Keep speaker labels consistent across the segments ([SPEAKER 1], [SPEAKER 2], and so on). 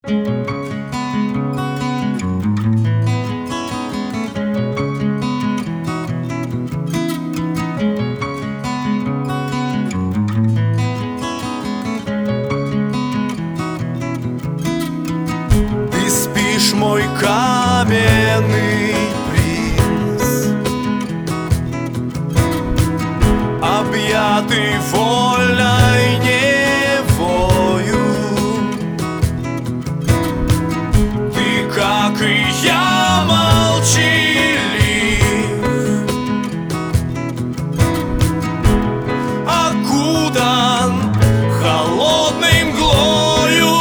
[SPEAKER 1] Ты спишь, мой каменный принц, объятый вольной невою. Ты, как и я, молчалив, окутан холодной мглою.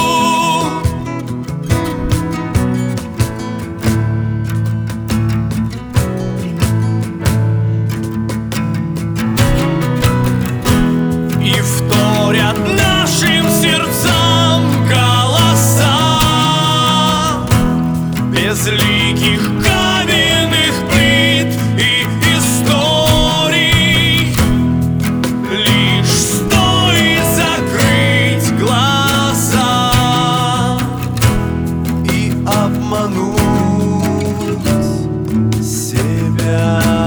[SPEAKER 1] И вторят нашим сердцам голоса безликих каменных плит и историй. Лишь стоит закрыть глаза и обмануть себя.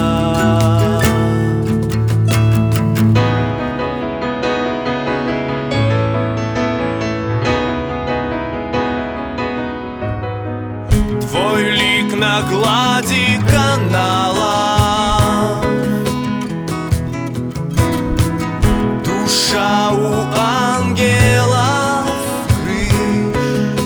[SPEAKER 1] Твой лик на глади канала, душа у ангелов крыш.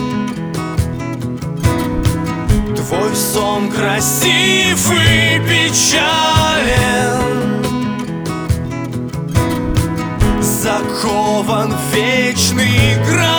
[SPEAKER 1] Твой сон красив и печален, закован в вечный град.